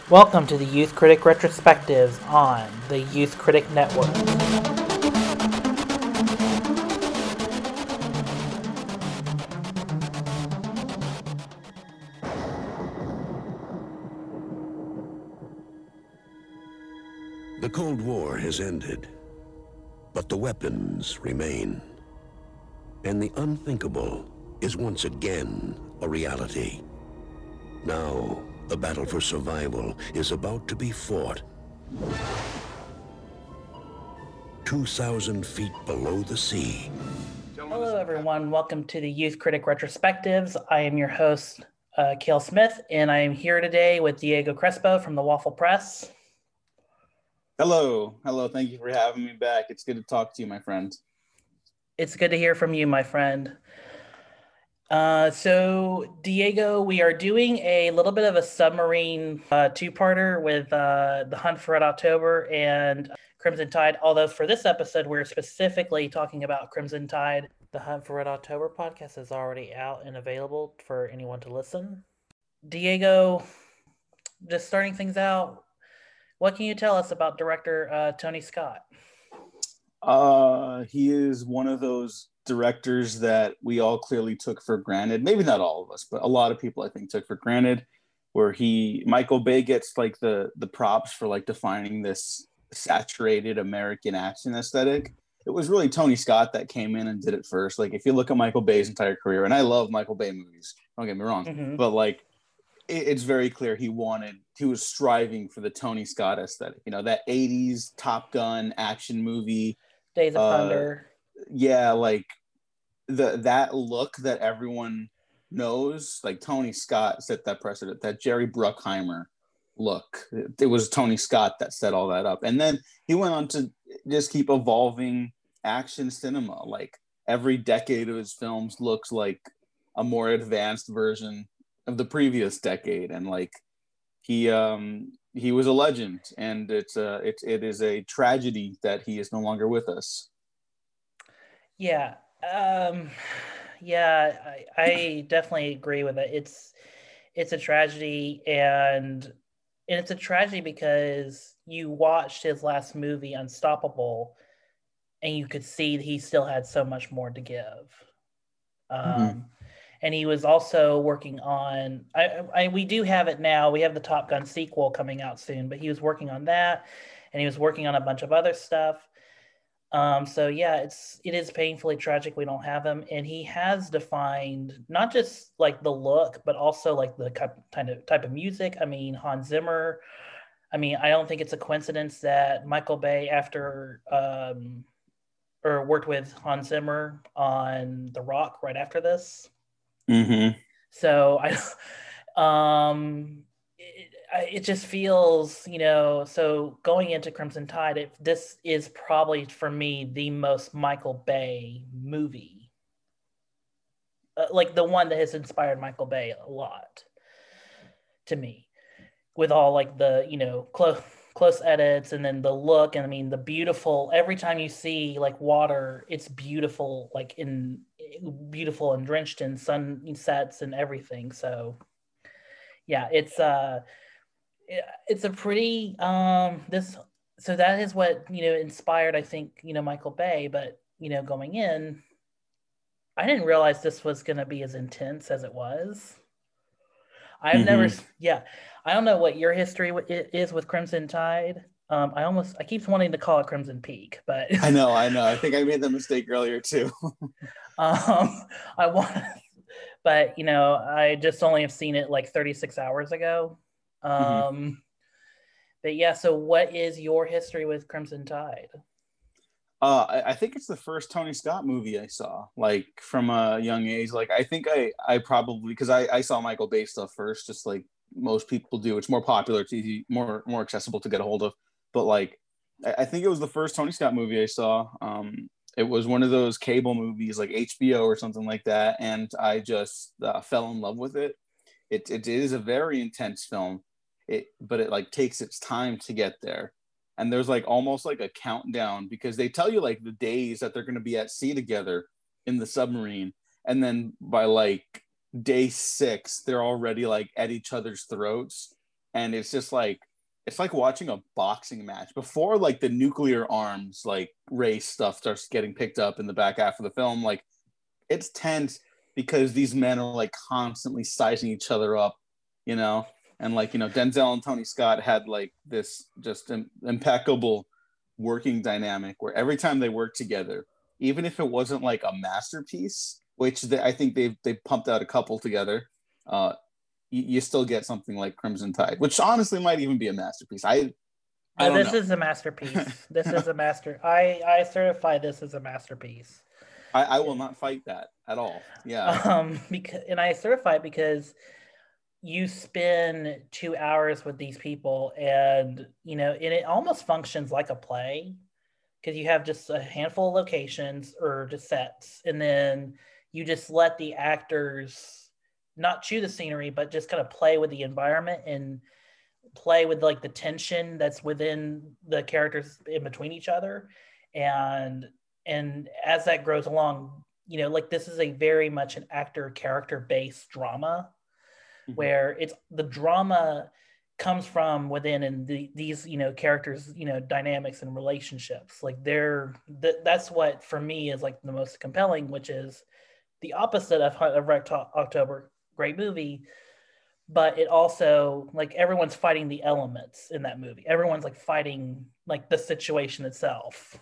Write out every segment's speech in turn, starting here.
Welcome to the Youth Critic Retrospectives on the Youth Critic Network. The Cold War has ended, but the weapons remain. And the unthinkable is once again a reality. Now, the battle for survival is about to be fought. 2,000 feet below the sea. Hello, everyone. Welcome to the Youth Critic Retrospectives. I am your host, Cale Smith, and I am here today with Diego Crespo from the Waffle Press. Hello. Thank you for having me back. It's good to talk to you, my friend. It's good to hear from you, my friend. So, Diego, we are doing a little bit of a submarine two-parter with The Hunt for Red October and Crimson Tide, although for this episode, we're specifically talking about Crimson Tide. The Hunt for Red October podcast is already out and available for anyone to listen. Diego, just starting things out, what can you tell us about director Tony Scott? He is one of those directors that we all clearly took for granted. Maybe not all of us, but a lot of people I think took for granted. Where Michael Bay gets like the props for like defining this saturated American action aesthetic. It was really Tony Scott that came in and did it first. Like if you look at Michael Bay's entire career, and I love Michael Bay movies, don't get me wrong, but like it's very clear he was striving for the Tony Scott aesthetic. You know, that 80s Top Gun action movie. Days of Thunder. Yeah, like that look that everyone knows, like Tony Scott set that precedent, that Jerry Bruckheimer look. It was Tony Scott that set all that up. And then he went on to just keep evolving action cinema. Like every decade of his films looks like a more advanced version of the previous decade. And like he was a legend, and it is a tragedy that he is no longer with us. Yeah. I definitely agree with it. It's a tragedy, and it's a tragedy because you watched his last movie, Unstoppable, and you could see he still had so much more to give. And he was also working on, we do have it now. We have the Top Gun sequel coming out soon, but he was working on that, and he was working on a bunch of other stuff. So yeah, it is painfully tragic we don't have him, and he has defined not just like the look, but also like the type of music. I mean, Hans Zimmer. I mean, I don't think it's a coincidence that Michael Bay worked with Hans Zimmer on The Rock right after this. So it just feels, so going into Crimson Tide, this is probably for me the most Michael Bay movie, like the one that has inspired Michael Bay a lot to me, with all like the close edits, and then the look, and I mean the beautiful, every time you see like water, it's beautiful, like beautiful and drenched in sunsets and everything. So yeah, it's a pretty so that is what inspired, I think, Michael Bay. But going in, I didn't realize this was going to be as intense as it was. I've never I don't know what your history is with Crimson Tide. I keep wanting to call it Crimson Peak, but I know. I think I made the mistake earlier too. But I just only have seen it like 36 hours ago. But yeah, so what is your history with Crimson Tide? I think it's the first Tony Scott movie I saw, like from a young age. Like I think I probably, because I saw Michael Bay stuff first, just like most people do. It's more popular, it's easy, more accessible to get a hold of. But like I think it was the first Tony Scott movie I saw. It was one of those cable movies like HBO or something like that, and I just fell in love with it. It is a very intense film, but it like takes its time to get there. And there's like almost like a countdown, because they tell you like the days that they're going to be at sea together in the submarine. And then by like day 6, they're already like at each other's throats. and it's like watching a boxing match before like the nuclear arms like race stuff starts getting picked up in the back half of the film. Like it's tense because these men are like constantly sizing each other up, you know, and like, you know, Denzel and Tony Scott had like this just impeccable working dynamic where every time they worked together, even if it wasn't like a masterpiece, which I think they pumped out a couple together, you still get something like Crimson Tide, which honestly might even be a masterpiece. I don't this know. is a masterpiece. This is a master. I certify this as a masterpiece. I will not fight that at all. Yeah. Because, and I certify it because you spend 2 hours with these people, and you know, and it almost functions like a play because you have just a handful of locations or just sets, and then you just let the actors not chew the scenery, but just kind of play with the environment and play with like the tension that's within the characters in between each other. And as that grows along, you know, like this is a very much an actor character based drama where it's the drama comes from within and these, you know, characters, you know, dynamics and relationships. Like that's what for me is like the most compelling, which is the opposite of Red October, great movie, but it also like everyone's fighting the elements in that movie. Everyone's like fighting like the situation itself.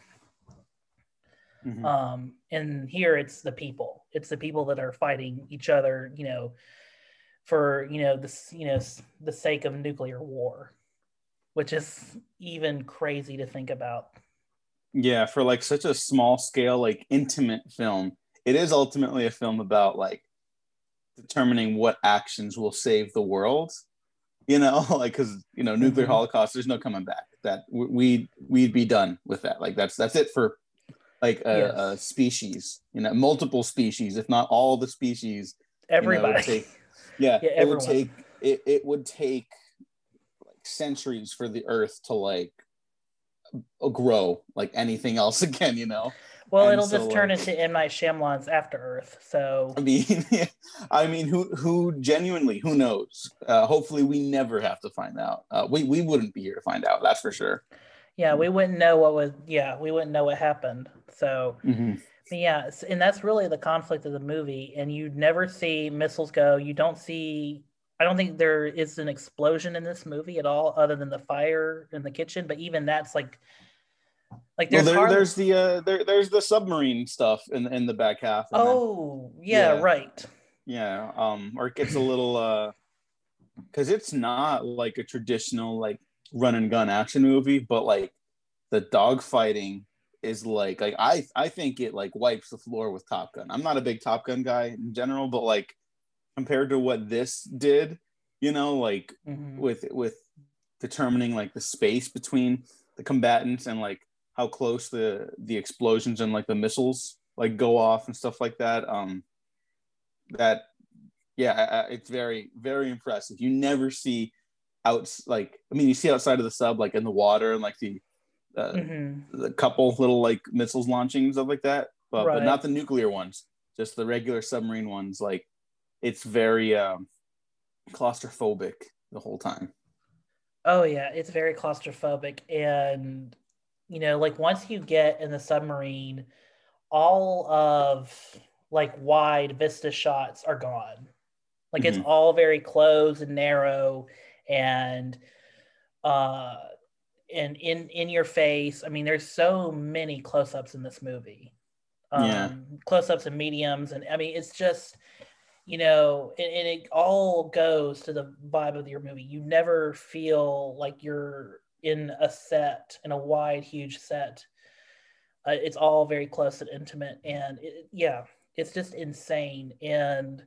And here it's the people. It's the people that are fighting each other, you know, for, you know, this, you know, the sake of nuclear war, which is even crazy to think about. Yeah, for like such a small scale, like intimate film, it is ultimately a film about like determining what actions will save the world, you know, like because you know nuclear holocaust, there's no coming back. That we'd be done with that. Like that's it for like a species, you know, multiple species, if not all the species. Everybody. You know, it would take like centuries for the Earth to like grow like anything else again, you know. Well, and it'll just turn into M. Night Shyamalan's After Earth. So I mean, who genuinely, who knows? Hopefully, we never have to find out. We wouldn't be here to find out. That's for sure. Yeah, we wouldn't know what was. Yeah, we wouldn't know what happened. So, yeah, and that's really the conflict of the movie. And you never see missiles go. You don't see. I don't think there is an explosion in this movie at all, other than the fire in the kitchen. But even that's like there's there's the submarine stuff in the back half. Right. Yeah, or it gets a little because it's not like a traditional like run and gun action movie, but like the dog fighting is like I think it like wipes the floor with Top Gun. I'm not a big Top Gun guy in general, but like compared to what this did, you know, like with determining like the space between the combatants and like how close the explosions and like the missiles like go off and stuff like that. It's very, very impressive. You never see you see outside of the sub, like in the water and like the couple little like missiles launching and stuff like that, but not the nuclear ones, just the regular submarine ones. Like it's very claustrophobic the whole time. Oh yeah, it's very claustrophobic. And you know, like once you get in the submarine, all of like wide vista shots are gone. Like it's all very close and narrow and in your face. I mean, there's so many close-ups in this movie. Close-ups and mediums, and I mean it's just, you know, and it all goes to the vibe of your movie. You never feel like you're in a set, in a wide, huge set. It's all very close and intimate, and it's just insane. And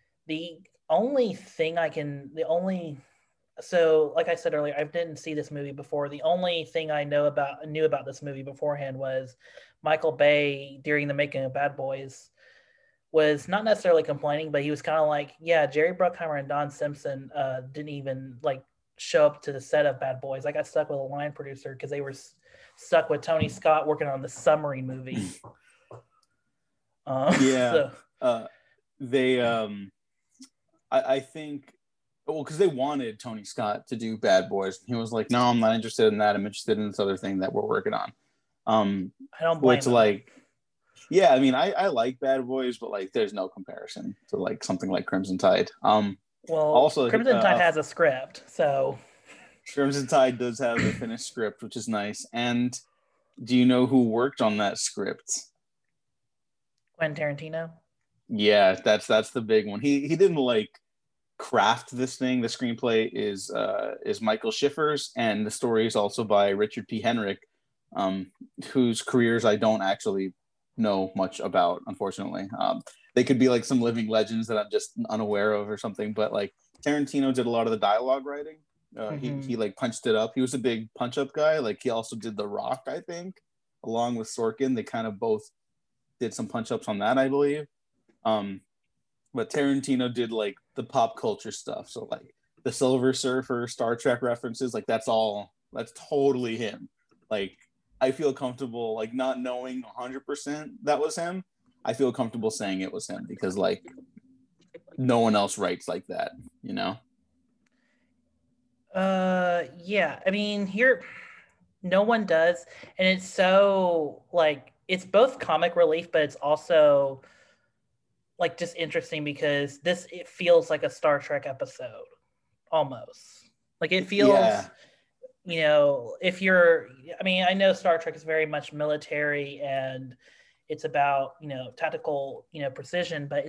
so like I said earlier, I didn't see this movie before. The only thing I knew about this movie beforehand was Michael Bay during the making of Bad Boys was not necessarily complaining, but he was kind of like, yeah, Jerry Bruckheimer and Don Simpson didn't even like show up to the set of Bad Boys. I got stuck with a line producer because they were stuck with Tony Scott working on the submarine movie. I think Well, because they wanted Tony Scott to do Bad Boys. He was like, no, I'm not interested in that. I'm interested in this other thing that we're working on. I don't blame Which him. like, yeah, I mean, I like Bad Boys, but like, there's no comparison to like something like Crimson Tide. Well, also, Crimson Tide has a script, so Crimson Tide does have a finished script, which is nice. And do you know who worked on that script? Quentin Tarantino. Yeah, that's the big one. He didn't like craft this thing. The screenplay is Michael Schiffer's, and the story is also by Richard P. Henrik, whose careers I don't actually know much about, unfortunately. They could be like some living legends that I'm just unaware of or something, but like Tarantino did a lot of the dialogue writing. He like punched it up. He was a big punch up guy. Like he also did The Rock, I think, along with Sorkin. They kind of both did some punch ups on that, I believe. But Tarantino did like the pop culture stuff. So like the Silver Surfer, Star Trek references, like that's totally him. Like I feel comfortable like not knowing 100% that was him. I feel comfortable saying it was him because like no one else writes like that, you know? Yeah. I mean, here no one does, and it's so like it's both comic relief, but it's also like just interesting because it feels like a Star Trek episode almost. Like it feels, Yeah. if you're, I mean, I know Star Trek is very much military and it's about, tactical, precision, but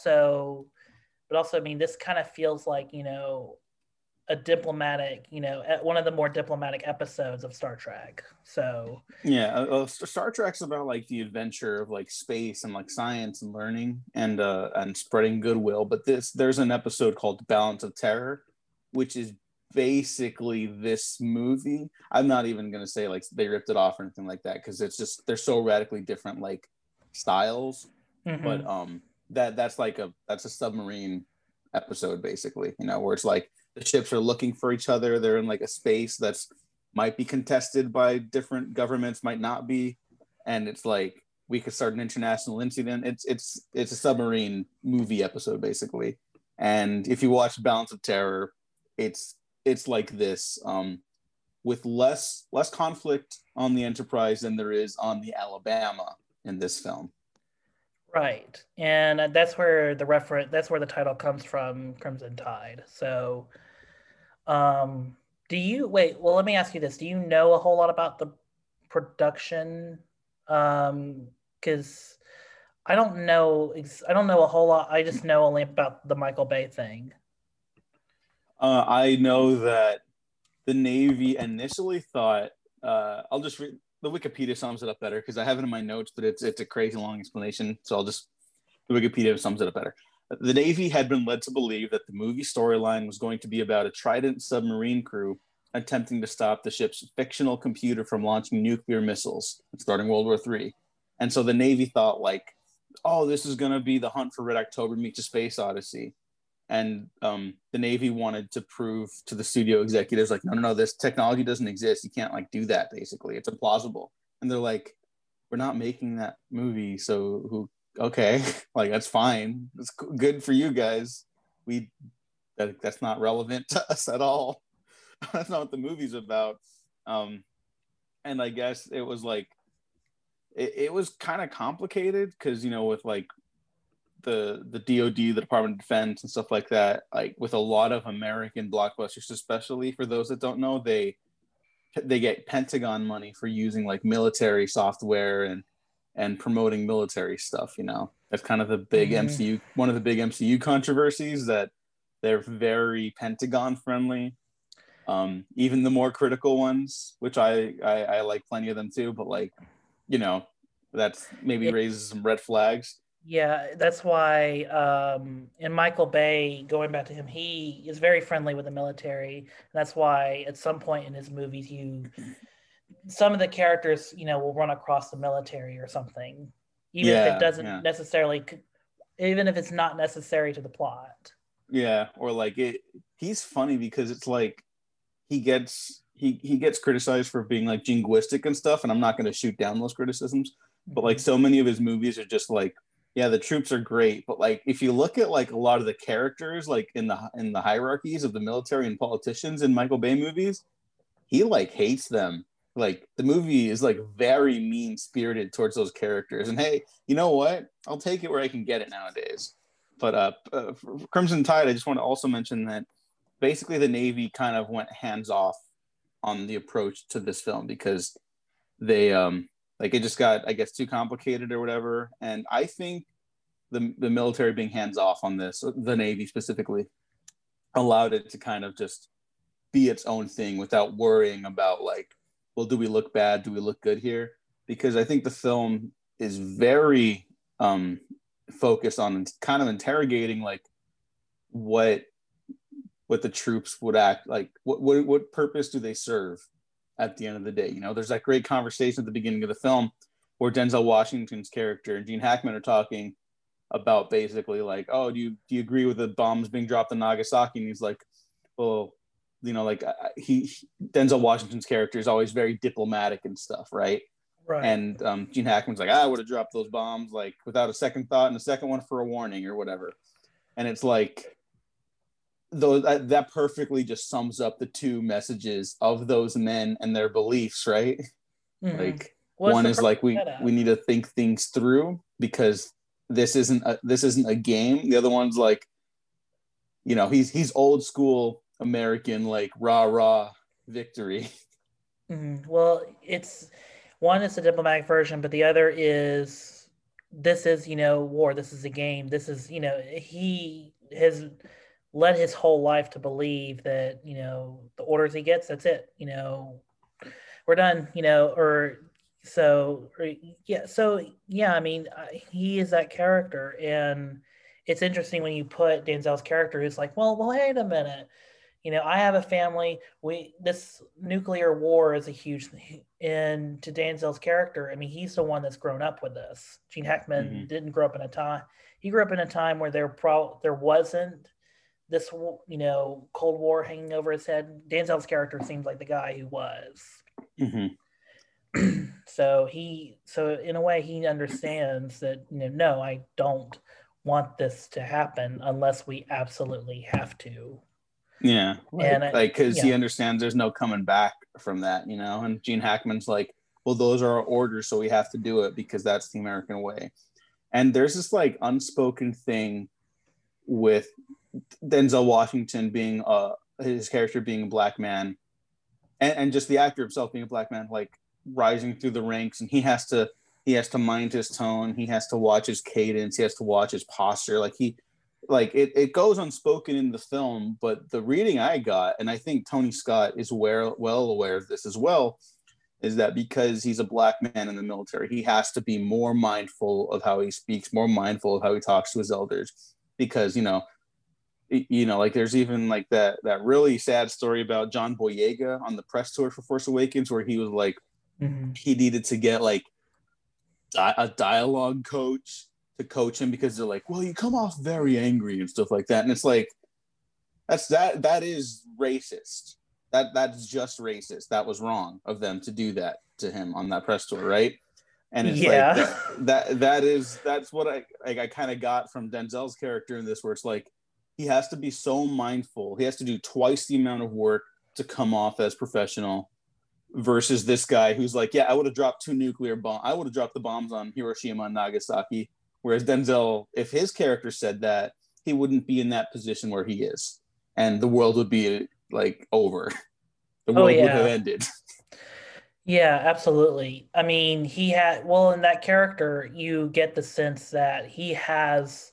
I mean, this kind of feels like, a diplomatic, one of the more diplomatic episodes of Star Trek. So yeah, Star Trek's about like the adventure of like space and like science and learning and spreading goodwill. But there's an episode called Balance of Terror, which is basically this movie. I'm not even gonna say like they ripped it off or anything like that because it's just they're so radically different like styles. But that's a submarine episode basically, where it's like the ships are looking for each other. They're in like a space that's might be contested by different governments, might not be, and it's like we could start an international incident. It's a submarine movie episode basically. And if you watch Balance of Terror, it's like this, with less conflict on the Enterprise than there is on the Alabama in this film. right, and that's where the title comes from, Crimson Tide. So do you wait? Well, let me ask you this: do you know a whole lot about the production? Because I don't know. I don't know a whole lot. I just know only about the Michael Bay thing. I know that the Navy initially thought. I'll just read the Wikipedia sums it up better because I have it in my notes, but it's a crazy long explanation. So the Wikipedia sums it up better. The Navy had been led to believe that the movie storyline was going to be about a Trident submarine crew attempting to stop the ship's fictional computer from launching nuclear missiles, starting World War III. And so the Navy thought, like, oh, this is going to be the Hunt for Red October meets a Space Odyssey. And the Navy wanted to prove to the studio executives, like, no, this technology doesn't exist. You can't, like, do that, basically. It's implausible. And they're like, we're not making that movie, so okay, like that's fine. It's good for you guys. That's not relevant to us at all. That's not what the movie's about. And I guess it was like it was kind of complicated because with like the DoD, the Department of Defense, and stuff like that. Like with a lot of American blockbusters, especially for those that don't know, they get Pentagon money for using like military software and promoting military stuff. That's kind of the big MCU, one of the big MCU controversies, that they're very Pentagon friendly. Even the more critical ones, which I like plenty of them too, but like, that's maybe raises some red flags. Yeah, that's why, and Michael Bay, going back to him, he is very friendly with the military. That's why at some point in his movies, some of the characters, will run across the military or something, even if it doesn't necessarily, even if it's not necessary to the plot. Yeah, or like he's funny because it's like he gets criticized for being like jingoistic and stuff, and I'm not going to shoot down those criticisms, but like so many of his movies are just like Yeah, the troops are great, but like if you look at like a lot of the characters like in the hierarchies of the military and politicians in Michael Bay movies, he like hates them. Like the movie is like very mean spirited towards those characters. And hey, you know what? I'll take it where I can get it nowadays. But for Crimson Tide, I just want to also mention that basically the Navy kind of went hands off on the approach to this film because they like it just got, I guess, too complicated or whatever. And I think the military being hands off on this, the Navy specifically, allowed it to kind of just be its own thing without worrying about like, well, do we look bad? Do we look good here? Because I think the film is very focused on kind of interrogating like what the troops would act like. What purpose do they serve at the end of the day? You know, there's that great conversation at the beginning of the film where Denzel Washington's character and Gene Hackman are talking about basically like, oh, do you agree with the bombs being dropped in Nagasaki? And he's like, well, you know, like Denzel Washington's character is always very diplomatic and stuff, right? Right. And Gene Hackman's like, I would have dropped those bombs like without a second thought, and a second one for a warning or whatever. And it's like, though that perfectly just sums up the two messages of those men and their beliefs, right? Mm-hmm. Like one is like we need to think things through because this isn't a game. The other one's like, you know, he's old school American, like rah victory. Mm-hmm. Well, it's one is a diplomatic version, but the other is this is, you know, war. This is a game. This is, you know, he has led his whole life to believe that, you know, the orders he gets, that's it. You know, we're done. You know, I mean, he is that character, and it's interesting when you put Denzel's character who's like, well, wait a minute. You know, I have a family. This nuclear war is a huge thing. And to Denzel's character, I mean, he's the one that's grown up with this. Gene Hackman didn't grow up in a time. He grew up in a time where there wasn't this, you know, Cold War hanging over his head. Denzel's character seems like the guy who was. Mm-hmm. So in a way, he understands that, you know, no, I don't want this to happen unless we absolutely have to. Yeah, because he understands there's no coming back from that, you know. And Gene Hackman's like, well, those are our orders, so we have to do it because that's the American way. And there's this like unspoken thing with Denzel Washington being his character being a black man, and just the actor himself being a black man, like rising through the ranks, and he has to mind his tone, he has to watch his cadence, he has to watch his posture, it goes unspoken in the film, but the reading I got, and I think Tony Scott is well aware of this as well, is that because he's a black man in the military, he has to be more mindful of how he speaks, more mindful of how he talks to his elders, because, you know, like there's even like that really sad story about John Boyega on the press tour for Force Awakens, where he was like, he needed to get like a dialogue coach to coach him because they're like, well, you come off very angry and stuff like that. And it's like, that is racist. That's just racist. That was wrong of them to do that to him on that press tour, right? And it's that's what I kind of got from Denzel's character in this, where it's like, he has to be so mindful. He has to do twice the amount of work to come off as professional versus this guy who's like, yeah, I would have dropped 2 nuclear bombs. I would have dropped the bombs on Hiroshima and Nagasaki. Whereas Denzel, if his character said that, he wouldn't be in that position where he is. And the world would be like over. The world would have ended. Yeah, absolutely. I mean, in that character, you get the sense that he has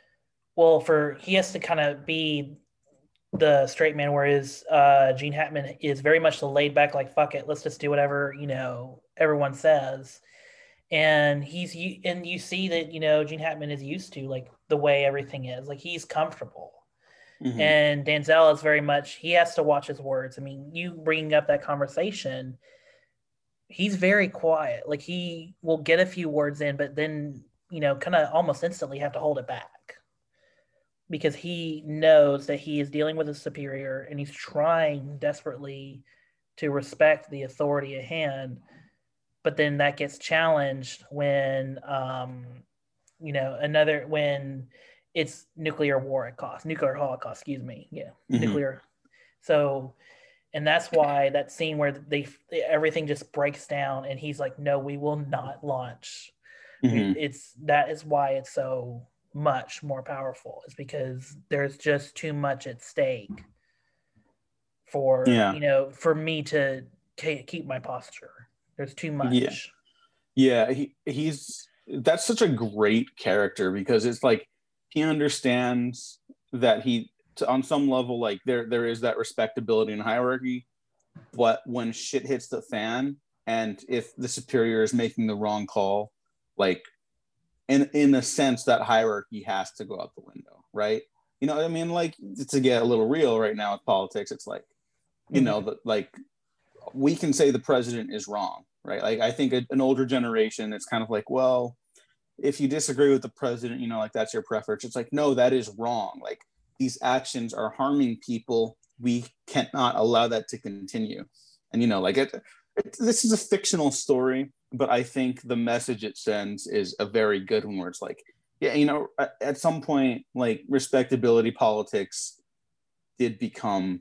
to kind of be the straight man, whereas Gene Hackman is very much the laid back, like, fuck it, let's just do whatever, you know, everyone says. And you see that, you know, Gene Hackman is used to like the way everything is, like he's comfortable. And Denzel is very much, he has to watch his words. I mean, you bringing up that conversation, he's very quiet. Like he will get a few words in, but then, you know, kind of almost instantly have to hold it back because he knows that he is dealing with a superior and he's trying desperately to respect the authority at hand. But then that gets challenged when you know, another when it's nuclear holocaust, excuse me. Yeah. Mhm. Nuclear. So, and that's why that scene where everything just breaks down and he's like, no, we will not launch. Mhm. That is why it's so much more powerful, is because there's just too much at stake for, Yeah. you know, for me to keep my posture. There's too much. Yeah, he's that's such a great character because it's like he understands that on some level, like there is that respectability and hierarchy, but when shit hits the fan and if the superior is making the wrong call, like in a sense that hierarchy has to go out the window, right? You know what I mean? Like, to get a little real right now with politics, it's like, you know, that like we can say the president is wrong, right? Like, I think an older generation, it's kind of like, well, if you disagree with the president, you know, like that's your preference. It's like, no, that is wrong. Like, these actions are harming people. We cannot allow that to continue. And, you know, like this is a fictional story, but I think the message it sends is a very good one where it's like, yeah, you know, at some point, like respectability politics did become,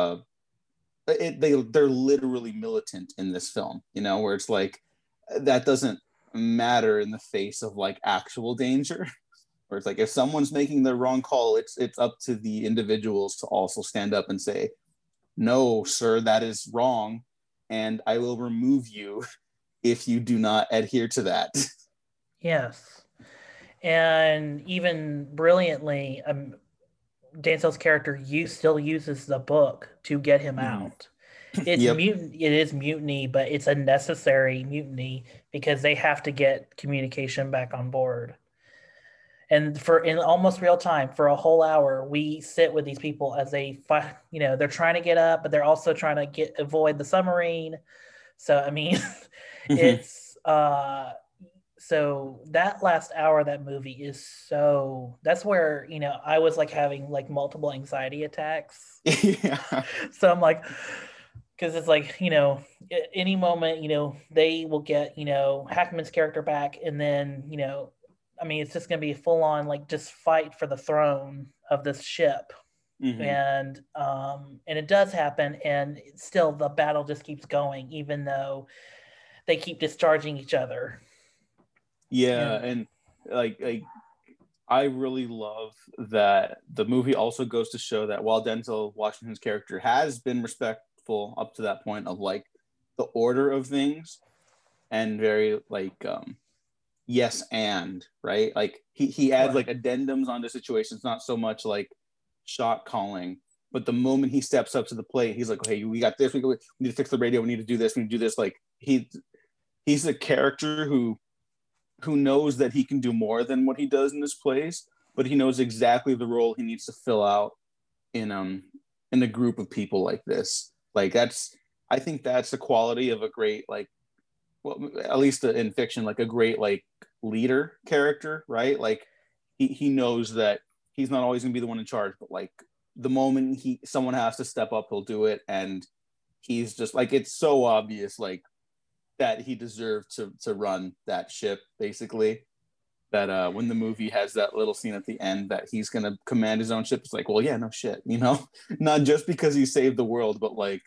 they're literally militant in this film, you know, where it's like, that doesn't matter in the face of like actual danger. Where it's like, if someone's making the wrong call, it's up to the individuals to also stand up and say, no, sir, that is wrong. And I will remove you if you do not adhere to that. Yes. And even brilliantly, Dancel's character still uses the book to get him out. It's Yep. it is mutiny, but it's a necessary mutiny because they have to get communication back on board. And in almost real time, for a whole hour, we sit with these people as they fight. You know, they're trying to get up, but they're also trying to avoid the submarine. So I mean, it's so that last hour of that movie is that's where, you know, I was like having like multiple anxiety attacks. Yeah. So I'm like, because it's like, you know, at any moment, you know, they will get, you know, Hackman's character back, and then, you know, I mean, it's just going to be full on like just fight for the throne of this ship. And it does happen, and still the battle just keeps going, even though they keep discharging each other. Yeah, and like I really love that the movie also goes to show that while Denzel Washington's character has been respectful up to that point of like the order of things and very like yes and right, like he adds like addendums onto situations, not so much like shot calling, but the moment he steps up to the plate, he's like, okay, we got this, we need to fix the radio, we need to do this, we need to do this. Like he's a character who knows that he can do more than what he does in this place, but he knows exactly the role he needs to fill out in a group of people like this. Like I think that's the quality of a great, like, well, at least in fiction, like a great like leader character, right? Like he knows that he's not always gonna be the one in charge, but like the moment someone has to step up, he'll do it, and he's just like, it's so obvious, like that he deserved to run that ship, basically. That when the movie has that little scene at the end that he's gonna command his own ship, it's like, well, yeah, no shit, you know, not just because he saved the world, but like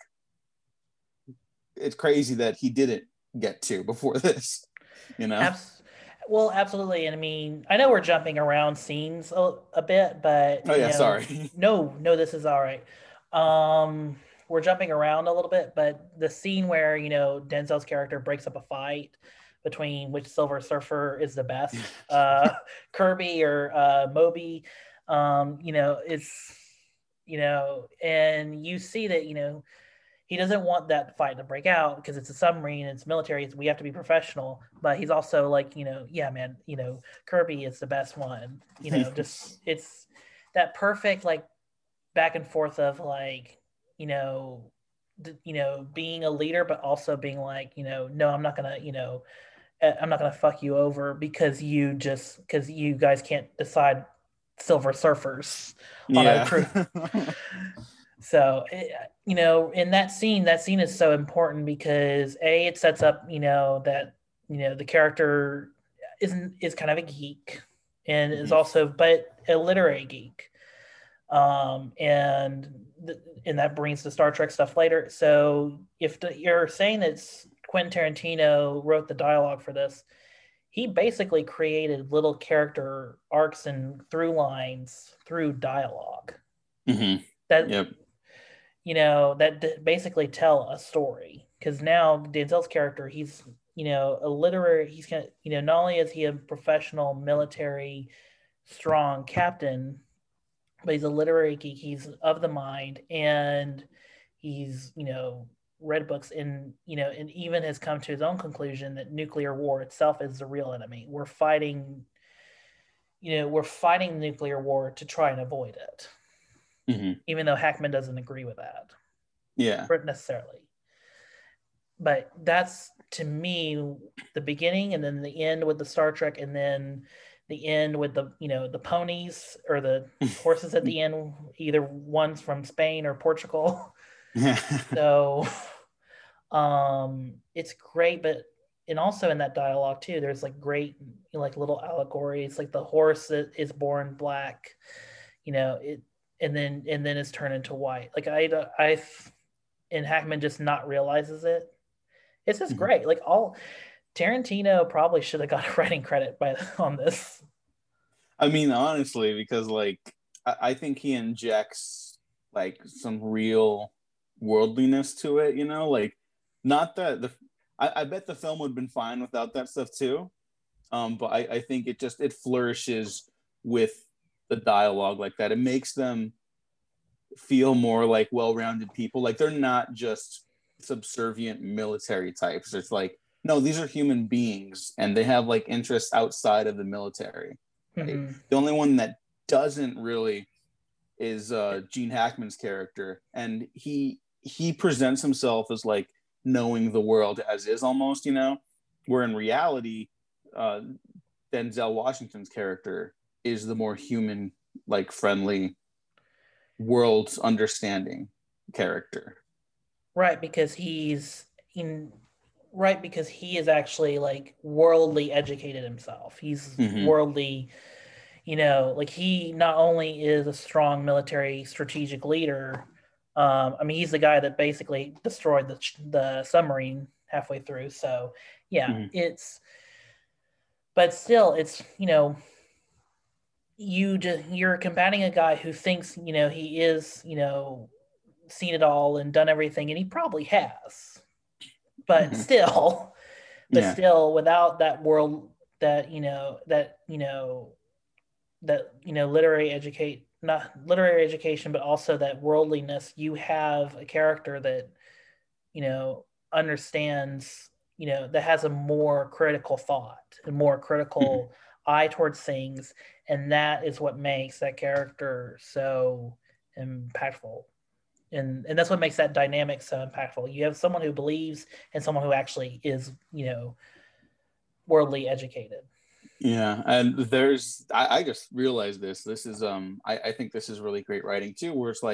it's crazy that he didn't get to before this, you know. Well, absolutely. And I mean, I know we're jumping around scenes a bit, but oh yeah, sorry. no, this is all right. We're jumping around a little bit, but the scene where, you know, Denzel's character breaks up a fight between which Silver Surfer is the best, Kirby or Moby, you know, it's, you know, and you see that, you know, he doesn't want that fight to break out because it's a submarine, it's military, we have to be professional. But he's also like, you know, yeah, man, you know, Kirby is the best one. You know, just it's that perfect like back and forth of like, you know, being a leader, but also being like, you know, no, I'm not gonna, you know, I'm not gonna fuck you over because you guys can't decide Silver Surfers on a crew. So, you know, in that scene is so important because it sets up, you know, that, you know, the character is kind of a geek. and is also but a literary geek. And that brings the Star Trek stuff later. So if you're saying that Quentin Tarantino wrote the dialogue for this, he basically created little character arcs and through lines through dialogue that Yep. that basically tell a story. Because now Denzel's character, he's a literary. He's kind of not only is he a professional military strong captain, but he's a literary geek. He's of the mind, and he's read books, and and even has come to his own conclusion that nuclear war itself is the real enemy. We're fighting nuclear war to try and avoid it, even though Hackman doesn't agree with that. Yeah, necessarily. But that's, to me, the beginning, and then the end with the Star Trek, and then the end with the the ponies or the horses at the end, either one's from Spain or Portugal. So it's great. But and also in that dialogue too, there's like great little allegories, like the horse that is born black, it and then is turned into white. Like I and Hackman just not realizes it. It's just great. Like Tarantino probably should have got a writing credit on this. I mean, honestly, because I think he injects some real worldliness to it. Not that I bet the film would have been fine without that stuff too. But I think it flourishes with the dialogue like that. It makes them feel more like well-rounded people. Like they're not just subservient military types. It's like, no, these are human beings, and they have interests outside of the military. Right? The only one that doesn't really is Gene Hackman's character, and he presents himself as knowing the world as is almost, where in reality, Denzel Washington's character is the more human, friendly, world's understanding character. Right, because he is actually worldly educated himself. He's worldly, he not only is a strong military strategic leader. I mean, he's the guy that basically destroyed the submarine halfway through. So yeah, but still, it's you're combating a guy who thinks he is seen it all and done everything, and he probably has, but still without that world, that not literary education, but also that worldliness, you have a character that understands, that has a more critical thought, a more critical eye towards things, and that is what makes that character so impactful. And that's what makes that dynamic so impactful. You have someone who believes and someone who actually is, worldly educated. Yeah, and I just realized this is I think this is really great writing too, where it's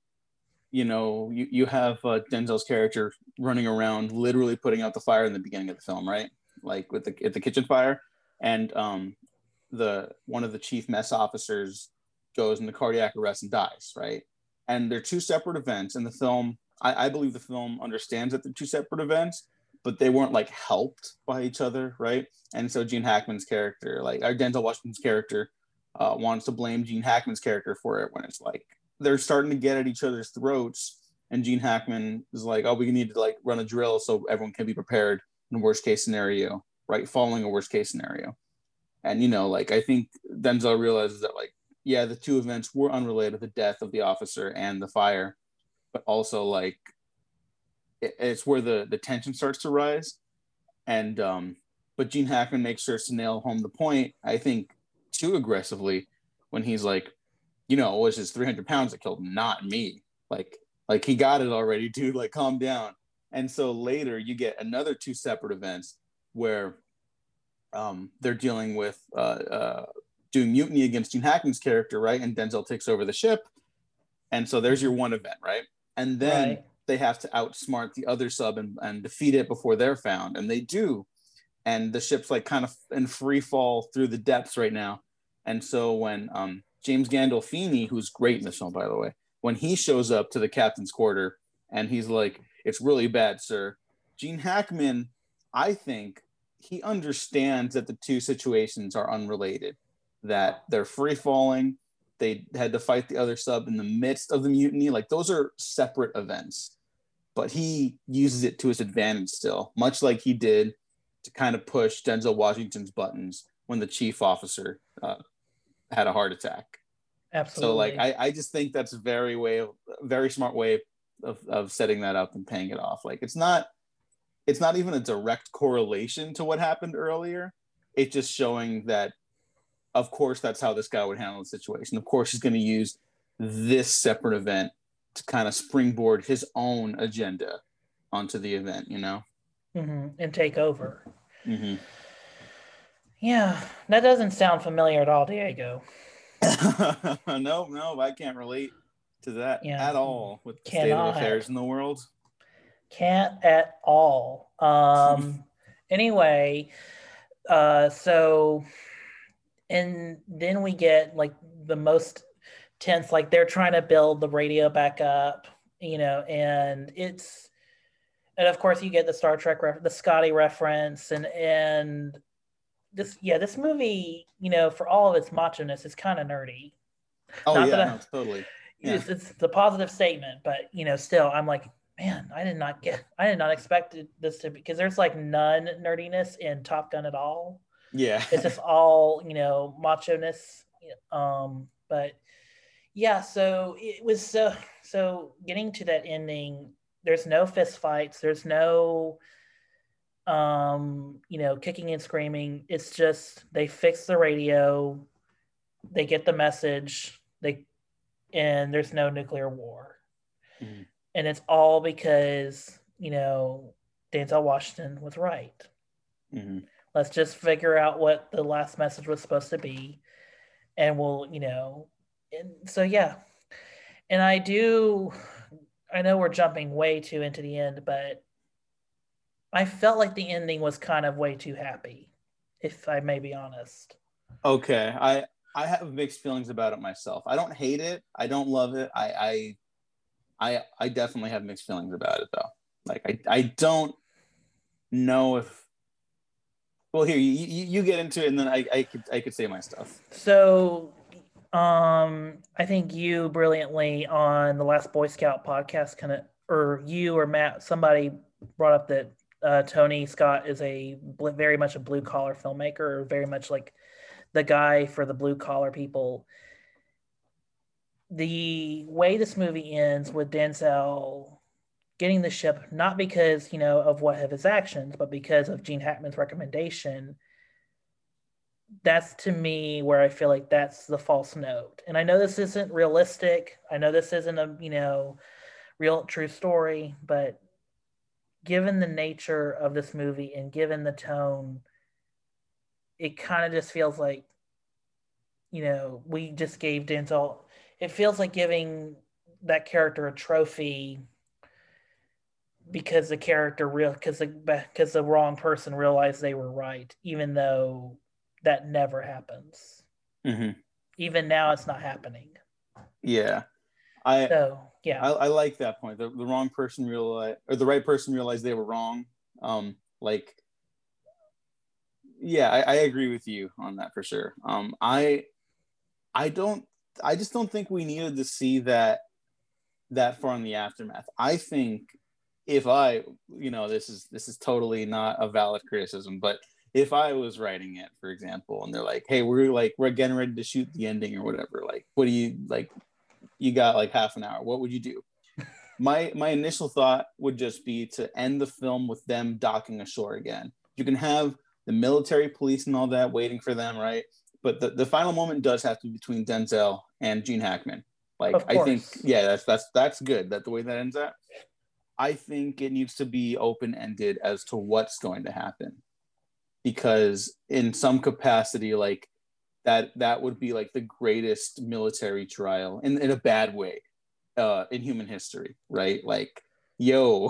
you have Denzel's character running around literally putting out the fire in the beginning of the film, right? At the kitchen fire, and one of the chief mess officers goes into cardiac arrest and dies, right? And they're two separate events in the film. I believe the film understands that they're two separate events, but they weren't helped by each other, right? And so Gene Hackman's character, our Denzel Washington's character, wants to blame Gene Hackman's character for it, when it's they're starting to get at each other's throats, and Gene Hackman is oh, we need to run a drill so everyone can be prepared in a worst case scenario, right? Following a worst case scenario. And I think Denzel realizes that yeah, the two events were unrelated, the death of the officer and the fire, but also it's where the tension starts to rise. And but Gene Hackman makes sure to nail home the point, I think, too aggressively, when he's it was his 300 pounds that killed him, not me. He got it already, dude. Calm down. And so later you get another two separate events where they're dealing with doing mutiny against Gene Hackman's character, right? And Denzel takes over the ship. And so there's your one event, right? And then they have to outsmart the other sub and defeat it before they're found. And they do. And the ship's kind of in free fall through the depths right now. And so when James Gandolfini, who's great in this film, by the way, when he shows up to the captain's quarter and he's like, "It's really bad, sir," Gene Hackman, I think he understands that the two situations are unrelated, that they're free falling. They had to fight the other sub in the midst of the mutiny. Like, those are separate events, but he uses it to his advantage still, much like he did to kind of push Denzel Washington's buttons when the chief officer had a heart attack. Absolutely. So like, I just think that's a very smart way of setting that up and paying it off. Like, it's not even a direct correlation to what happened earlier. It's just showing that, of course, that's how this guy would handle the situation. Of course, he's going to use this separate event to kind of springboard his own agenda onto the event, you know? Mm-hmm. And take over. Mm-hmm. Yeah, that doesn't sound familiar at all, Diego. No, I can't relate to that at all with the state of affairs in the world. Can't at all. Anyway, so, and then we get like the most tense, like they're trying to build the radio back up, you know, and of course you get the Star Trek, the Scotty reference, and this movie, you know, for all of its macho-ness, is kind of nerdy. Oh, no, totally. Yeah. It's a positive statement, but, you know, still, I'm like, man, I did not expect this to be, because there's like none nerdiness in Top Gun at all. Yeah. It's just all, you know, macho-ness. But yeah, so it was so getting to that ending, there's no fist fights, there's no you know, kicking and screaming. It's just they fix the radio, they get the message, and there's no nuclear war. Mm-hmm. And it's all because, you know, Denzel Washington was right. Mm-hmm. Let's just figure out what the last message was supposed to be, and we'll, you know, and so yeah. And I know we're jumping way too into the end, but I felt like the ending was kind of way too happy, if I may be honest. Okay. I have mixed feelings about it myself. I don't hate it. I don't love it. I definitely have mixed feelings about it, though. Like, I don't know if... Well, here, you get into it, and then I could say my stuff. So, I think you brilliantly on the last Boy Scout podcast or you or Matt, somebody brought up that Tony Scott is very much a blue collar filmmaker, or very much like the guy for the blue collar people. The way this movie ends with Denzel getting the ship, not because, you know, of his actions, but because of Gene Hackman's recommendation, that's to me where I feel like that's the false note. And I know this isn't realistic. I know this isn't a, you know, real true story, but given the nature of this movie and given the tone, it kind of just feels like, you know, we just gave Denzel, it feels like giving that character a trophy because because the wrong person realized they were right, even though that never happens. Mm-hmm. Even now, it's not happening. Yeah. I like that point. The wrong person realized, or the right person realized they were wrong. I agree with you on that for sure. I just don't think we needed to see that far in the aftermath. I think this is totally not a valid criticism, but if I was writing it, for example, and they're like, hey, we're getting ready to shoot the ending or whatever, like, what do you like? You got like half an hour. What would you do? My initial thought would just be to end the film with them docking ashore again. You can have the military police and all that waiting for them, right? But the final moment does have to be between Denzel and Gene Hackman. Like, I think, yeah, that's good. That the way that ends up. I think it needs to be open-ended as to what's going to happen, because in some capacity, like that would be like the greatest military trial in a bad way in human history, right? Like, yo.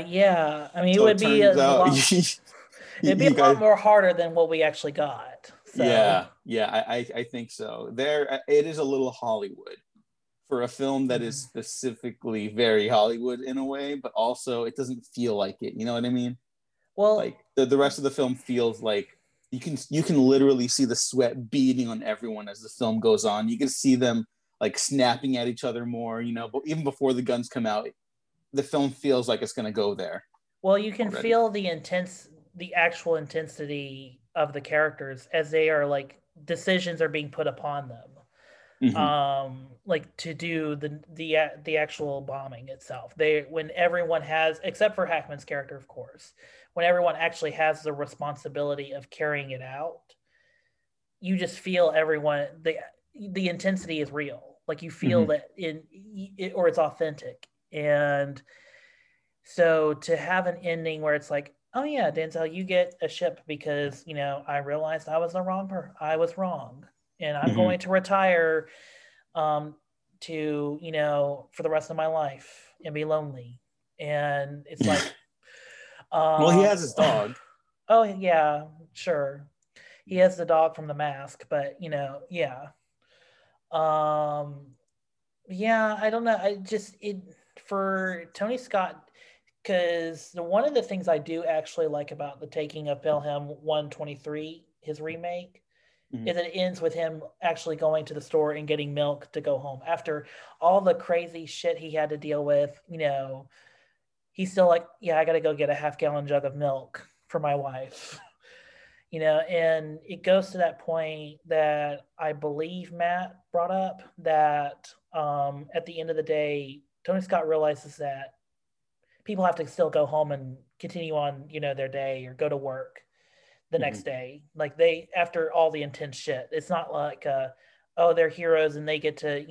Yeah. I mean, it would be it'd be a lot more harder than what we actually got. So I think so. There, it is a little Hollywood for a film that is specifically very Hollywood in a way, but also it doesn't feel like it. You know what I mean? well, Like the rest of the film feels like you can literally see the sweat beading on everyone as the film goes on. You can see them like snapping at each other more, you know, but even before the guns come out, the film feels like it's going to go there. well, you can already. feel the actual intensity of the characters as they are like decisions are being put upon them. Like to do the actual bombing itself. When everyone has, except for Hackman's character, of course, when everyone actually has the responsibility of carrying it out, you just feel everyone the intensity is real. Like you feel that or it's authentic. And so to have an ending where it's like, oh yeah, Denzel, you get a ship because, you know, I realized I was I was wrong. And I'm going to retire to, you know, for the rest of my life and be lonely. And it's like, well, he has his dog. Oh yeah, sure. He has the dog from The Mask, but you know, yeah. Yeah, I don't know. I just it for Tony Scott, because one of the things I do actually like about the taking of Pelham 123, his remake, is it ends with him actually going to the store and getting milk to go home after all the crazy shit he had to deal with. You know, he's still like, yeah, I got to go get a half-gallon jug of milk for my wife. You know, and it goes to that point that I believe Matt brought up that at the end of the day, Tony Scott realizes that people have to still go home and continue on, you know, their day or go to work the next day. Like they, after all the intense shit, it's not like, oh, they're heroes and they get to,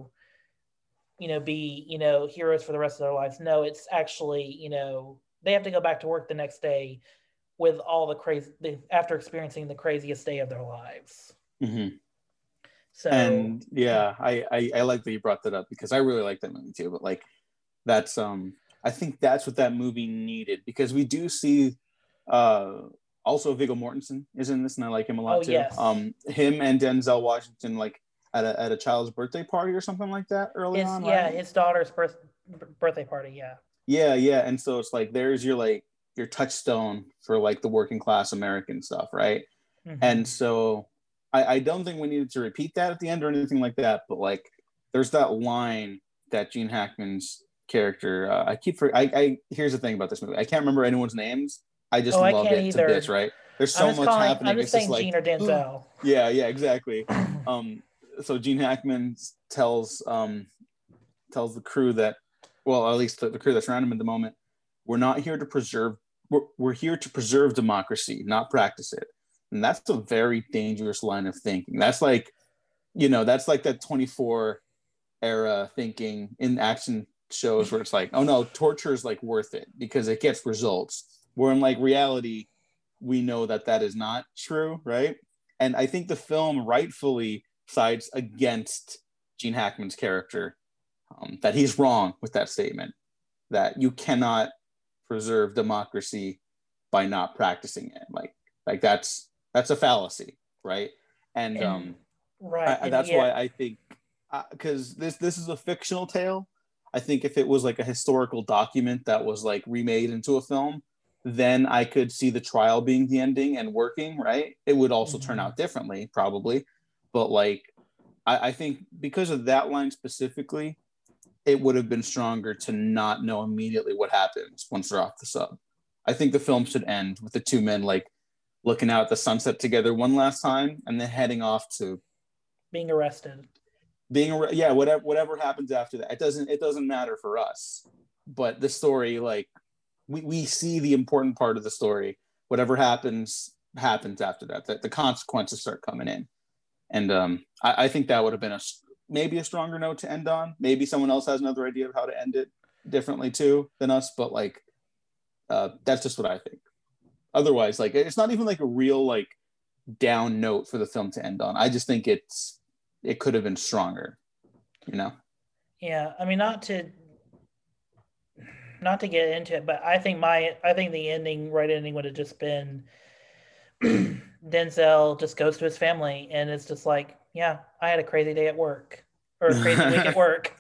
be, heroes for the rest of their lives. No, it's actually, they have to go back to work the next day with all the crazy, after experiencing the craziest day of their lives. So, and yeah, I like that you brought that up because I really like that movie too. But like, that's I think that's what that movie needed, because we do see also Viggo Mortensen is in this, and I like him a lot too. Yes. Him and Denzel Washington like at a child's birthday party or something like that early on. Yeah, right? his daughter's birthday party. Yeah. Yeah, and so it's like there's your touchstone for like the working class American stuff, right? And so I don't think we needed to repeat that at the end or anything like that, but like there's that line that Gene Hackman's character here's the thing about this movie, I can't remember anyone's names. I just love it either. to bits, right? There's so much happening. I'm just saying Gene or Denzel. Yeah, exactly. So Gene Hackman tells the crew that, well, at least the crew that's around him at the moment, we're not here to preserve, we're here to preserve democracy, not practice it. And that's a very dangerous line of thinking. That's like, that's like that 24 era thinking in action shows where it's like, oh no, torture is like worth it because it gets results. Where in like reality, we know that is not true, right? And I think the film rightfully sides against Gene Hackman's character, that he's wrong with that statement, that you cannot preserve democracy by not practicing it. Like that's a fallacy, right? And right. That's why I think, because this is a fictional tale. I think if it was like a historical document that was like remade into a film, then I could see the trial being the ending and working, right? It would also turn out differently, probably. But like, I think because of that line specifically, it would have been stronger to not know immediately what happens once they're off the sub. I think the film should end with the two men like looking out at the sunset together one last time and then heading off to being arrested. Whatever happens after that, it doesn't matter for us. But the story, like we see the important part of the story. Whatever happens after that. That the consequences start coming in, and I think that would have been maybe a stronger note to end on. Maybe someone else has another idea of how to end it differently too than us, but like that's just what I think. Otherwise, like it's not even like a real like down note for the film to end on. I just think it could have been stronger, Yeah, I mean, not to get into it, but I think the ending would have just been Denzel just goes to his family and it's just like, yeah, I had a crazy day at work or a crazy week at work.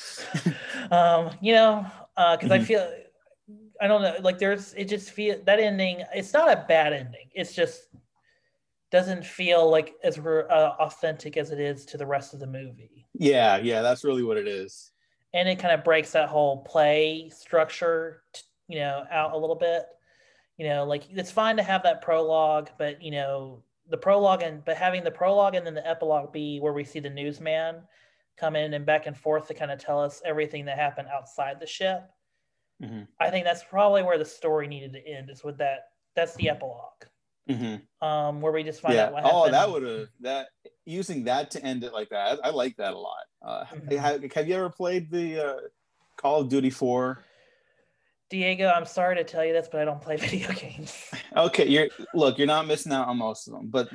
You know, because I feel, I don't know, like it just feel that ending. It's not a bad ending. It's just doesn't feel like as authentic as it is to the rest of the movie. Yeah, that's really what it is. And it kind of breaks that whole play structure, out a little bit. Like it's fine to have that prologue, but having the prologue and then the epilogue be where we see the newsman come in and back and forth to kind of tell us everything that happened outside the ship. Mm-hmm. I think that's probably where the story needed to end, is with that. That's the epilogue. Mm-hmm. Where we just find out what happened. Oh, that would have using that to end it like that. I like that a lot. Have you ever played the Call of Duty 4? Diego, I'm sorry to tell you this, but I don't play video games. Okay, you're not missing out on most of them, but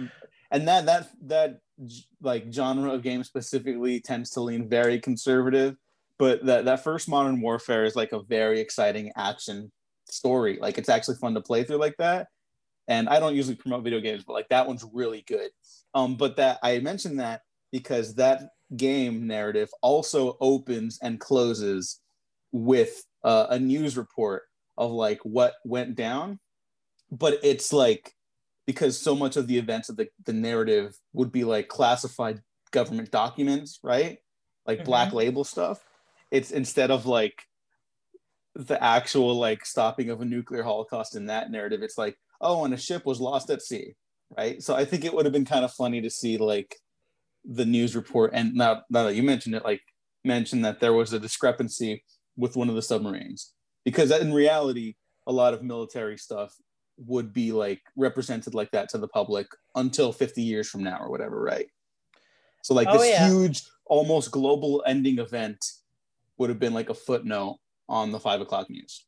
that like genre of game specifically tends to lean very conservative. But that first Modern Warfare is like a very exciting action story. Like it's actually fun to play through like that. And I don't usually promote video games, but like that one's really good. But that I mentioned that because that game narrative also opens and closes with a news report of like what went down. But it's like, because so much of the events of the narrative would be like classified government documents, right? Like black label stuff. It's instead of like the actual like stopping of a nuclear holocaust in that narrative, it's like, oh, and a ship was lost at sea, right? So I think it would have been kind of funny to see like the news report, and now that you mentioned it, like mention that there was a discrepancy with one of the submarines, because in reality, a lot of military stuff would be like represented like that to the public until 50 years from now or whatever, right? So like huge, almost global ending event would have been like a footnote on the 5 o'clock news.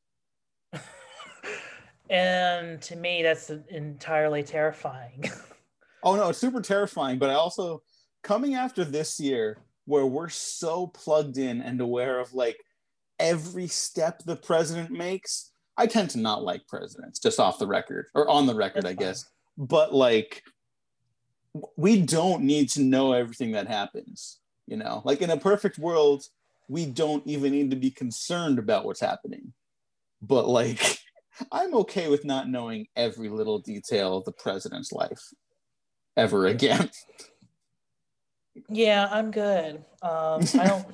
And to me, that's entirely terrifying. Oh no, it's super terrifying. But I also, coming after this year, where we're so plugged in and aware of like every step the president makes, I tend to not like presidents, just off the record, or on the record, I guess. But like, we don't need to know everything that happens. Like in a perfect world, we don't even need to be concerned about what's happening. But like, I'm okay with not knowing every little detail of the president's life ever again. Yeah, I'm good. I'm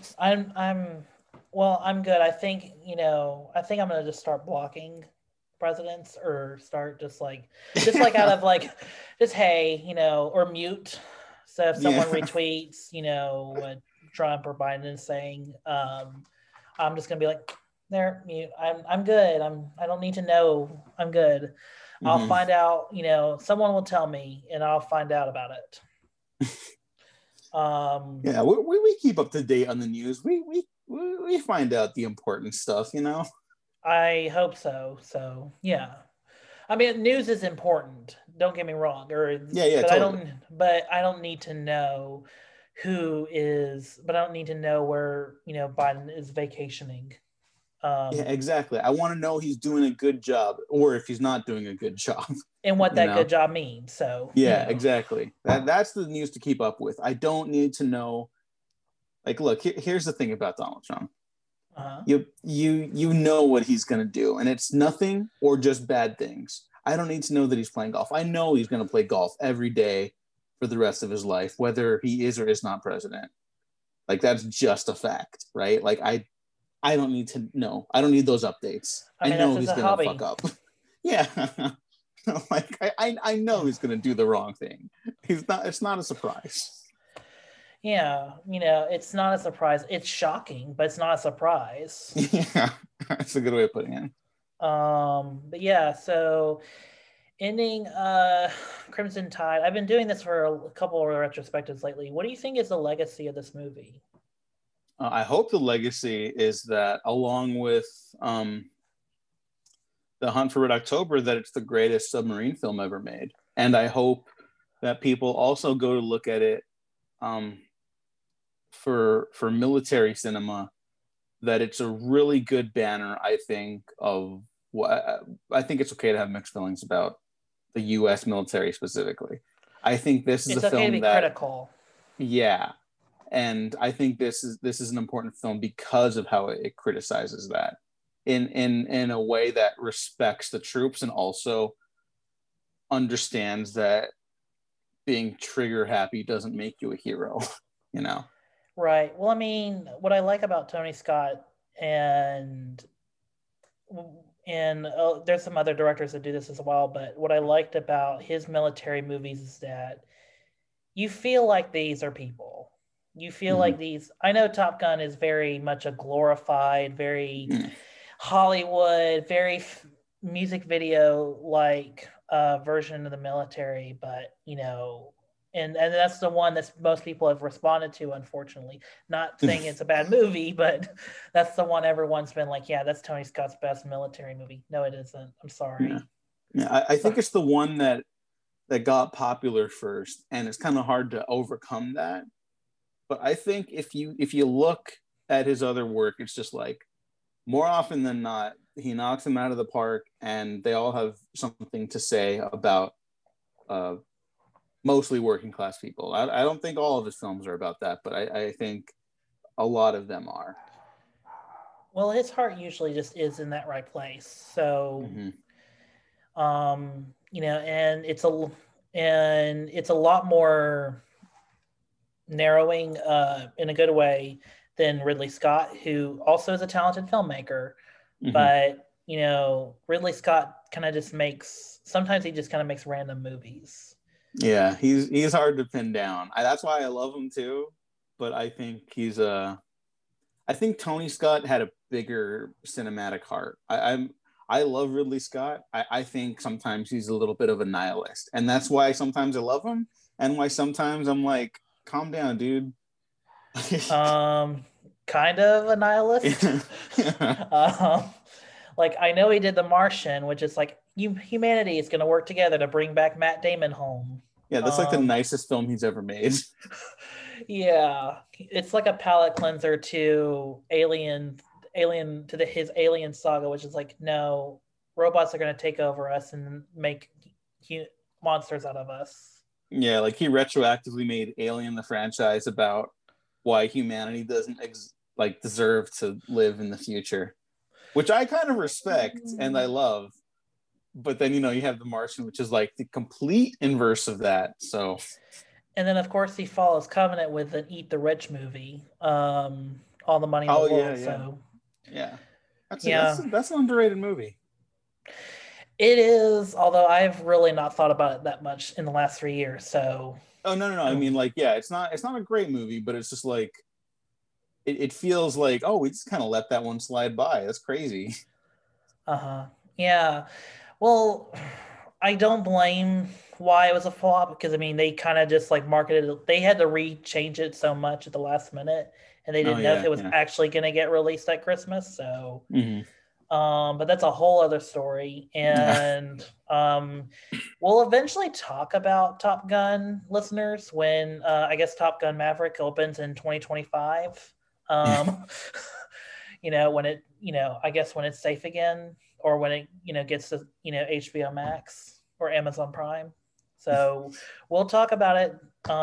good. I think I'm gonna just start blocking presidents, or start just like out of like, just, hey, or mute. So if someone retweets, what Trump or Biden is saying, I'm just gonna be like, there, mute. I'm good. I don't need to know. I'm good. I'll find out, someone will tell me and I'll find out about it. Yeah, we keep up to date on the news. We find out the important stuff, I hope so. So yeah, I mean, news is important. Don't get me wrong. But totally. I don't need to know who is. But I don't need to know where Biden is vacationing. Yeah, exactly. I want to know he's doing a good job, or if he's not doing a good job, and what that good job means. So yeah, exactly. That's the news to keep up with. I don't need to know. Like, look, here's the thing about Donald Trump. You know what he's going to do, and it's nothing or just bad things. I don't need to know that he's playing golf. I know he's going to play golf every day for the rest of his life, whether he is or is not president. Like, that's just a fact, right? Like, I don't need to know. I don't need those updates. I know he's going to fuck up. Yeah. Like, I know he's going to do the wrong thing. It's not a surprise. Yeah, it's not a surprise. It's shocking, but it's not a surprise. Yeah, that's a good way of putting it. But yeah, so ending Crimson Tide. I've been doing this for a couple of retrospectives lately. What do you think is the legacy of this movie? I hope the legacy is that, along with The Hunt for Red October, that it's the greatest submarine film ever made. And I hope that people also go to look at it for military cinema, that it's a really good banner, I think, of what I think it's okay to have mixed feelings about the U.S. military specifically. I think this is It's a okay to film be that, critical. yeah, and I think this is an important film because of how it criticizes that in a way that respects the troops and also understands that being trigger happy doesn't make you a hero, you know. Right. Well, I mean, what I like about Tony Scott and there's some other directors that do this as well, but what I liked about his military movies is that you feel like these are people. You feel like these. I know Top Gun is very much a glorified, very Hollywood, very music video like version of the military, but and that's the one that most people have responded to, unfortunately. Not saying it's a bad movie, but that's the one everyone's been like, yeah, that's Tony Scott's best military movie. No, it isn't. I'm sorry. Yeah, I think it's the one that got popular first, and it's kind of hard to overcome that. But I think if you look at his other work, it's just like more often than not, he knocks them out of the park, and they all have something to say about mostly working class people. I don't think all of his films are about that, but I think a lot of them are. Well, his heart usually just is in that right place. So, and it's a lot more narrowing in a good way than Ridley Scott, who also is a talented filmmaker. But Ridley Scott kind of just makes random movies. Yeah, he's hard to pin down. That's why I love him too. But I think I think Tony Scott had a bigger cinematic heart. I love Ridley Scott. I think sometimes he's a little bit of a nihilist, and that's why sometimes I love him, and why sometimes I'm like, calm down, dude. Kind of a nihilist. Like, I know he did The Martian, which is like humanity is going to work together to bring back Matt Damon home. Yeah, that's like the nicest film he's ever made. Yeah, it's like a palate cleanser to Alien to his Alien saga, which is like, no, robots are going to take over us and make monsters out of us. Yeah, like he retroactively made Alien the franchise about why humanity doesn't deserve to live in the future, which I kind of respect and I love. But then, you have The Martian, which is like the complete inverse of that. So, and then of course he follows Covenant with an Eat the Rich movie, All the Money in the World. Yeah. So that's an underrated movie. It is, although I've really not thought about it that much in the last 3 years. So. Oh no! I mean, it's not a great movie, but it's just like it feels like, oh, we just kind of let that one slide by. That's crazy. Yeah. Well, I don't blame why it was a flop, because I mean they kind of just like marketed it. They had to rechange it so much at the last minute, and they didn't know if it was actually going to get released at Christmas. So, but that's a whole other story, and we'll eventually talk about Top Gun, listeners, when I guess Top Gun Maverick opens in 2025. When it, I guess when it's safe again, or when it, gets to, HBO Max or Amazon Prime. So we'll talk about it.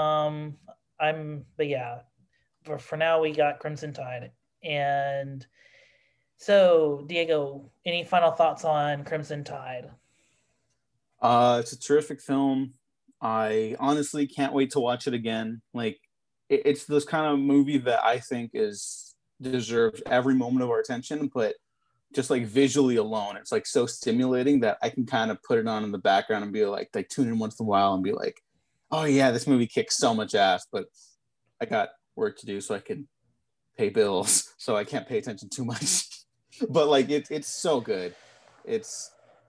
But yeah, for now we got Crimson Tide. And so, Diego, any final thoughts on Crimson Tide? It's a terrific film. I honestly can't wait to watch it again. Like, it's this kind of movie that I think deserves every moment of our attention, but just like visually alone, it's like so stimulating that I can kind of put it on in the background and be like tune in once in a while and be like, oh yeah, this movie kicks so much ass, but I got work to do so I can pay bills, so I can't pay attention too much. But like it's so good. It's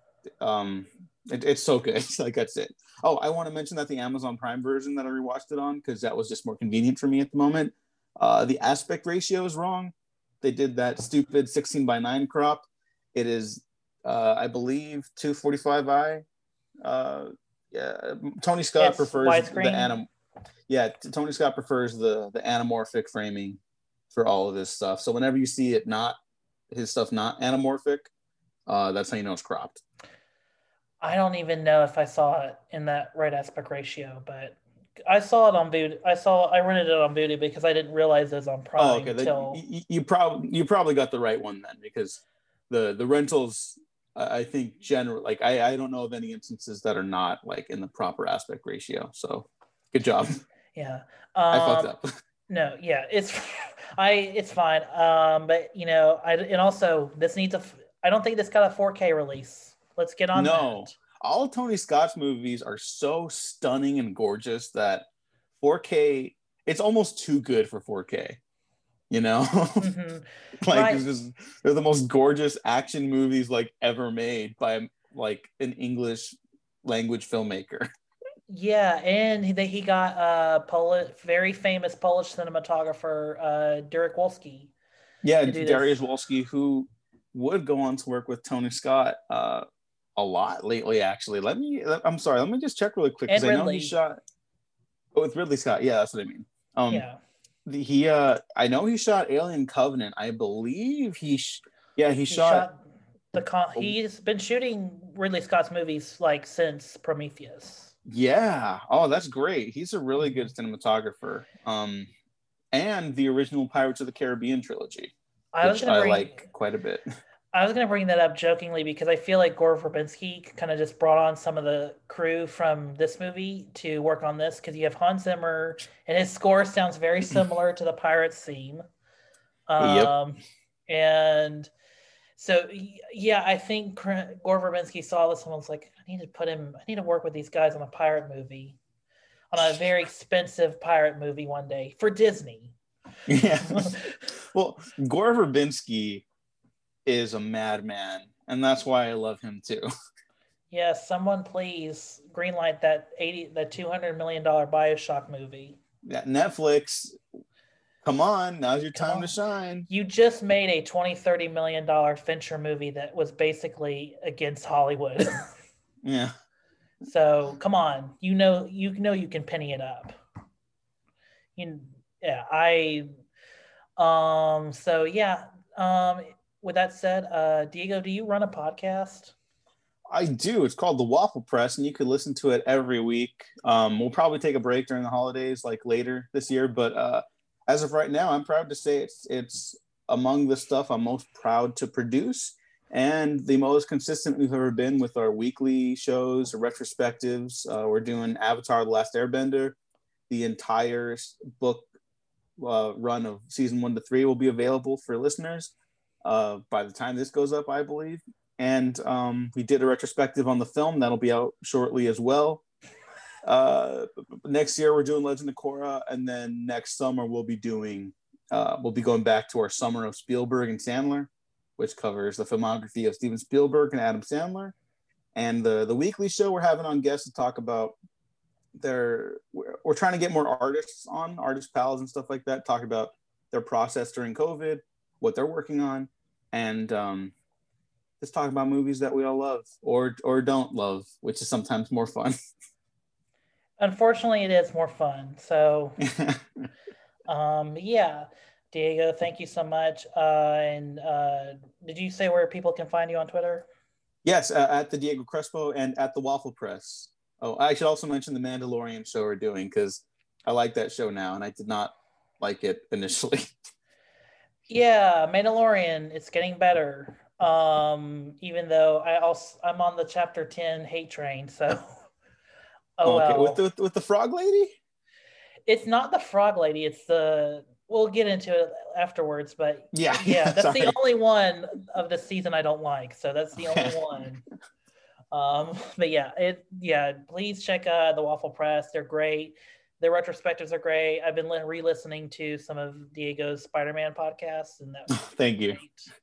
so good. Like, that's it. Oh, I want to mention that the Amazon Prime version that I rewatched it on, because that was just more convenient for me at the moment, the aspect ratio is wrong. They did that stupid 16:9 crop. It is, I believe, 245i. Tony Scott prefers the Tony Scott prefers the anamorphic framing for all of his stuff. So whenever you see his stuff not anamorphic, that's how you know it's cropped. I don't even know if I saw it in that right aspect ratio, but I saw it on Vudu. I rented it on Vudu because I didn't realize it was on Oh, Prime okay. till. You probably got the right one then, because the rentals, I think general, like I don't know of any instances that are not like in the proper aspect ratio. So good job. Yeah. I fucked up. No, yeah, it's fine. But and also this needs I don't think this got a 4K release. Let's get on No, that. all Tony Scott's movies are so stunning and gorgeous that 4K, it's almost too good for 4K. You know, Mm-hmm. like Right. it's just, they're the most gorgeous action movies like ever made by like an English language filmmaker. Yeah, and he got very famous Polish cinematographer Derek Wolski Yeah, to do Dariusz this. Wolski, who would go on to work with Tony Scott a lot lately. Actually, I'm sorry, let me just check really quick because And I know he Ridley. shot with Ridley Scott. Yeah, that's what I mean. Yeah. I know he shot Alien Covenant. I believe he He shot. shot he's been shooting Ridley Scott's movies like since Prometheus. Yeah. Oh, that's great. He's a really good Mm-hmm. cinematographer. And the original Pirates of the Caribbean trilogy, I was which gonna I bring like quite a bit. I was going to bring that up jokingly because I feel like Gore Verbinski kind of just brought on some of the crew from this movie to work on this because you have Hans Zimmer and his score sounds very similar to the Pirates theme. Yep. And so, yeah, I think Gore Verbinski saw this and was like, I need to work with these guys on a pirate movie, on a very expensive pirate movie one day for Disney. Yeah. Well, Gore Verbinski is a madman, and that's why I love him too. Yeah, someone please greenlight that $200 million BioShock movie. Yeah, Netflix, come on, now's your Come time on. to shine. You just made a $20-30 million Fincher movie that was basically against Hollywood. Yeah. So come on. You can penny it up. Yeah, so yeah. With that said, Diego, do you run a podcast? I do. It's called The Waffle Press, and you could listen to it every week. We'll probably take a break during the holidays, like later this year. But as of right now, I'm proud to say it's among the stuff I'm most proud to produce, and the most consistent we've ever been with our weekly shows or retrospectives. We're doing Avatar: The Last Airbender. The entire book run of season 1 to 3 will be available for listeners by the time this goes up, I believe. And we did a retrospective on the film that'll be out shortly as well. Next year we're doing Legend of Korra, and then next summer we'll be going back to our summer of Spielberg and Sandler, which covers the filmography of Steven Spielberg and Adam Sandler. And the weekly show, we're having on guests to talk about we're trying to get more artists on, artist pals and stuff like that, talk about their process during COVID, what they're working on, and just talk about movies that we all love or don't love, which is sometimes more fun. Unfortunately, it is more fun. So, yeah, Diego, thank you so much. And did you say where people can find you on Twitter? Yes, at the Diego Crespo and at the Waffle Press. Oh, I should also mention the Mandalorian show we're doing because I like that show now, and I did not like it initially. Yeah, Mandalorian, it's getting better. Even though I'm on the chapter 10 hate train, so oh Okay, well. with the frog lady? It's not the frog lady, it's we'll get into it afterwards, but yeah, that's sorry. the only one of the season I don't like, so that's the only one. But yeah, please check the Waffle Press. They're great. Their retrospectives are great. I've been re-listening to some of Diego's Spider-Man podcasts, and that was thank you.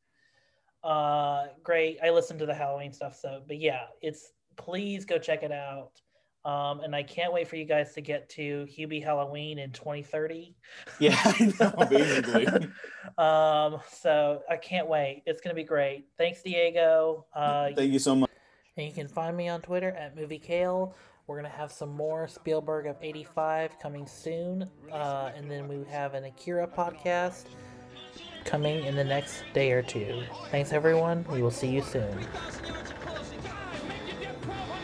Great. I listened to the Halloween stuff, but yeah, please go check it out. And I can't wait for you guys to get to Hubie Halloween in 2030. Yeah, I know, basically. So I can't wait. It's gonna be great. Thanks, Diego. Thank you so much. And you can find me on Twitter at MovieKale. We're going to have some more Spielberg of 85 coming soon. And then we have an Akira podcast coming in the next day or two. Thanks, everyone. We will see you soon.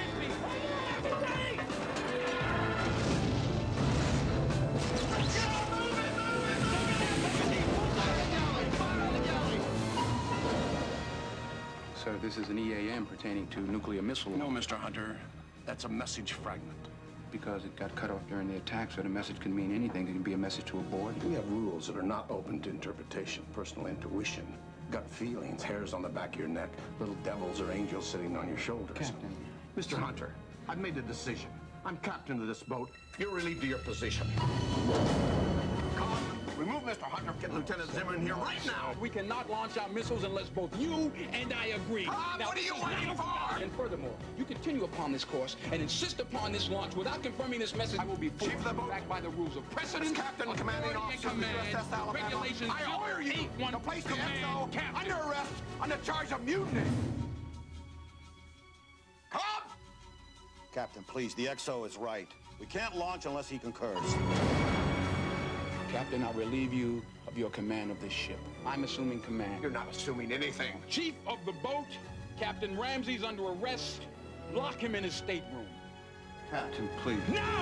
this is an EAM pertaining to nuclear missile. No, Mr. Hunter. That's a message fragment. Because it got cut off during the attack, so the message can mean anything. It can be a message to a board. We have rules that are not open to interpretation. Personal intuition, gut feelings, hairs on the back of your neck, little devils or angels sitting on your shoulders. Captain. Mr. Hunter, I've made a decision. I'm captain of this boat. You're relieved of your position. Come on, remove Mr. Hunter. Get Lieutenant Zimmer in here right now. We cannot launch our missiles unless both you and I agree. What are you waiting for? And furthermore, you continue upon this course and insist upon this launch without confirming this message. I will be Chief of the boat. back by the rules of precedence, Captain, commanding officer, command, Alabama. regulations. I order you to place the XO under arrest on the charge of mutiny. Come! Captain, please, the XO is right. We can't launch unless he concurs. Captain, I relieve you of your command of this ship. I'm assuming command. You're not assuming anything. Chief of the boat, Captain Ramsey's under arrest. Lock him in his stateroom. Captain, please. Now!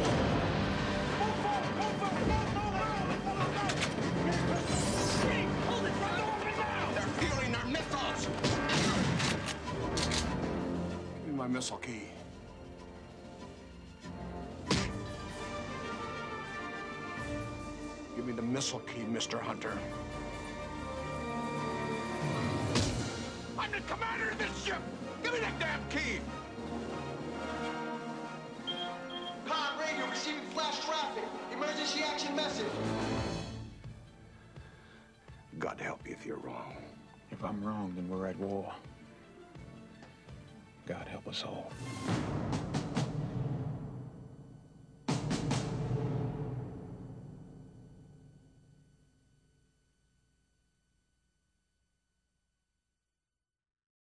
They're fueling their missiles! Give me my missile key. Give me the missile key, Mr. Hunter. I'm the commander of this ship! Give me that damn key! Pod radio receiving flash traffic. Emergency action message. God help you if you're wrong. If I'm wrong, then we're at war. God help us all.